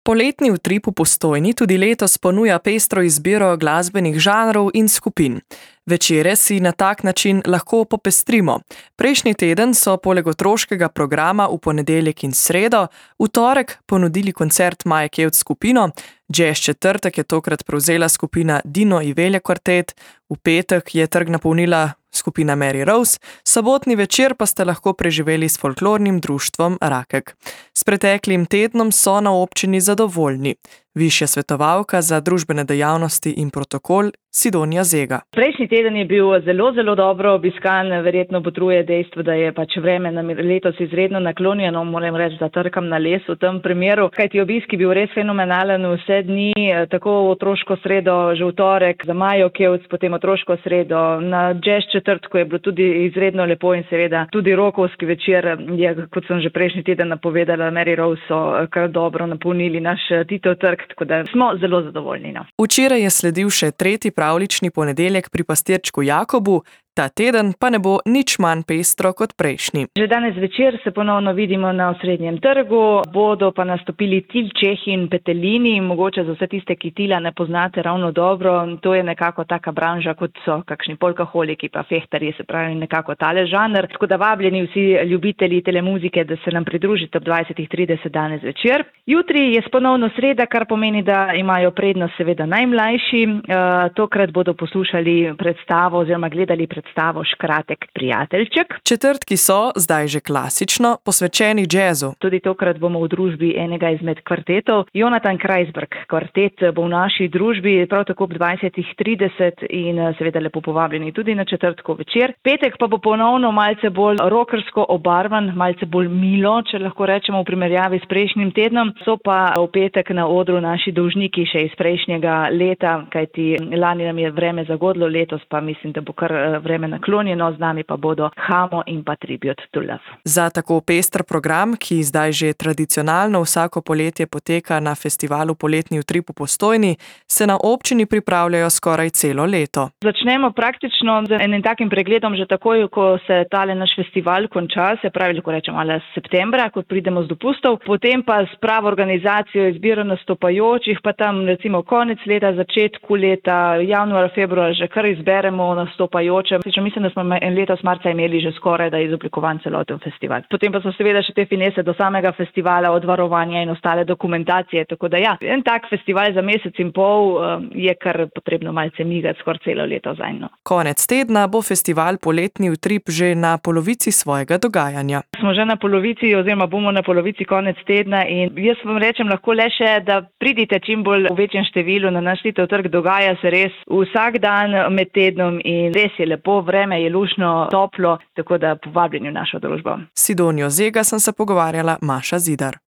Poletni utrip v Postojni tudi letos ponuja pestro izbiro glasbenih žanrov in skupin. Večere si na tak način lahko popestrimo. Prejšnji teden so poleg otroškega programa v ponedeljek in sredo v torek ponudili koncert Maje Kevc skupino, jazz četrtek je tokrat prevzela skupina Dino i Velja kvartet, v petek je trg napolnila skupina Mary Rose, sobotni večer pa ste lahko preživeli s folklornim društvom Rakek. S preteklim tednom so na občini zadovoljni. Višja svetovalka za družbene dejavnosti in protokol Sidonja Zega. Prejšnji teden je bil zelo dobro obiskan, verjetno botruje dejstvo, da je vreme letos izredno naklonjeno, moram reči, da trkam na les v tem primeru, kajti obisk je bil res fenomenalen vse dni, tako v otroško sredo, že v torek za Majo Kevc, potem otroško sredo, na jazz četrtku je bilo tudi izredno lepo in seveda tudi rokovski večer je, kot sem že prejšnji teden napovedala, Mary Rose so kar dobro napolnili naš Titov trg, tako da smo zelo zadovoljni. Včeraj je sledil še tretji pravlični ponedeljek pri pastirčku Jakobu, ta teden pa ne bo nič manj pestro kot prejšnji. Že danes večer se ponovno vidimo na osrednjem trgu, bodo pa nastopili Til Čehi in Petelini, mogoče za vse tiste, ki Tila ne poznate ravno dobro, to je nekako taka branža, kot so kakšni polkaholiki pa fehtarji, se pravi nekako tale žanr, tako da vabljeni vsi ljubitelji telemuzike, da se nam pridružite ob 20:30 danes večer. Jutri je ponovno sreda, kar pomeni, da imajo prednost seveda najmlajši, tokrat bodo poslušali predstavo oziroma gledali predstavo Škratek prijateljček. Četrtki so, zdaj že klasično, posvečeni džezu. Tudi tokrat bomo v družbi enega izmed kvartetov. Jonathan Kreisberg kvartet bo v naši družbi prav tako ob 20:30 in seveda lepo povabljeni tudi na četrtkov večer. Petek pa bo ponovno malce bolj rockersko obarvan, malce bolj milo, če lahko rečemo v primerjavi s prejšnjim tednom. So pa v petek na odru naši dolžniki še iz prejšnjega leta, kajti lani nam je vreme zagodlo, letos pa mislim, da bo kar vreme naklonjeno, z nami pa bodo Hamo in pa Tribute to Love. Za tako pester program, ki zdaj že tradicionalno vsako poletje poteka na festivalu Poletni utrip v Postojni, se na občini pripravljajo skoraj celo leto. Začnemo praktično z enim takim pregledom že takoj, ko se tale naš festival konča, se pravi, lahko rečemo, ali septembra, ko pridemo z dopustov, potem pa s pravo organizacijo, izbiro nastopajočih, pa tam recimo konec leta, začetku leta, januar, februar, že kar izberemo nastopajoče. Mislim, da smo letos marca imeli že skoraj da izoblikovan celoten festival. Potem pa so seveda še te finese do samega festivala, od varovanja in ostale dokumentacije, tako da ja, en tak festival za mesec in pol je kar potrebno malce migati skoraj celo leto zanj. Konec tedna bo festival Poletni utrip že na polovici svojega dogajanja. Smo že na polovici oziroma bomo na polovici konec tedna in jaz vam rečem lahko le še, da pridite čim bolj v večjem številu na naš Titov trg, dogaja se res vsak dan med tednom in res je lepo, vreme je luštno, toplo, tako da povabljeni v našo družbo. S Sidonjo Zega sem se pogovarjala, Maša Zidar.